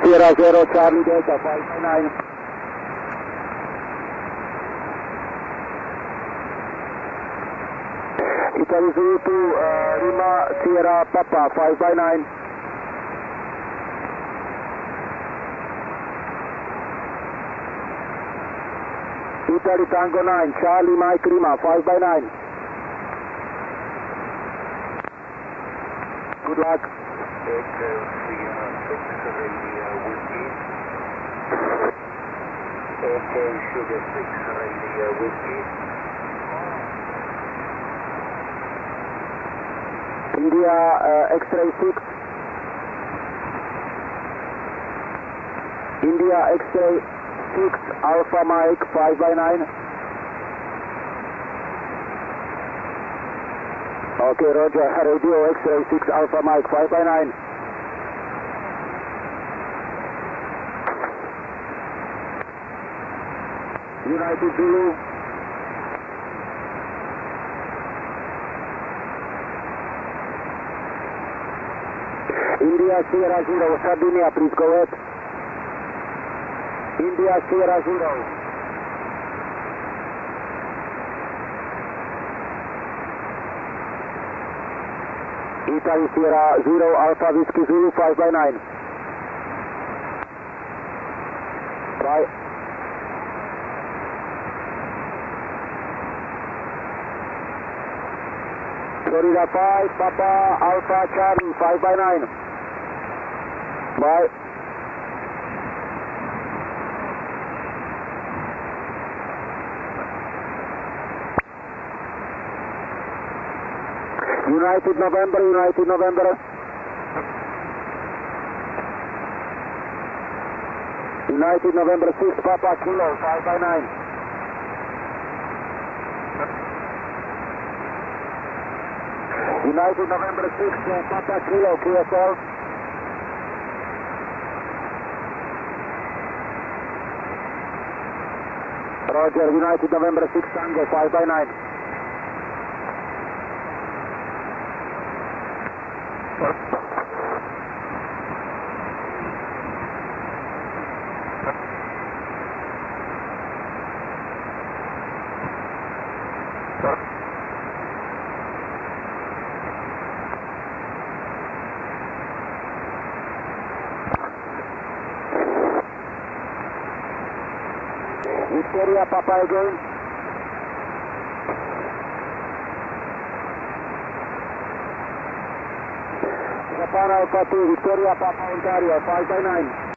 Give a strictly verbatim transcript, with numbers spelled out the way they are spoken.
Sierra Zero Charlie Delta five by nine. Italy Zulu two, uh, Lima Sierra Papa five by nine. Italy Tango nine, Charlie Mike Lima five by nine. Good luck. Echo Sierra six Radio Whiskey. Echo Sugar six Radio Whiskey. India uh, X-ray six. India X-ray six Alpha Mike five by nine. Okay, Roger. Radio X-ray six Alpha Mike five by nine. United Zulu. India Sierra Zero, Sardinia, please go ahead. India Sierra Zero. Italy Sierra Zero, Alpha Whiskey Zulu five by nine. Bye. Florida five, Papa Alpha Charlie five by nine. Bye. United November, United November. United November six, Papa Kilo five by nine. United November six, uh, Papa Kilo, Q S L. Roger, United November six, Tango five by nine. Victoria Papa again. Japan Alpha two, Victoria Papa Ontario five by nine.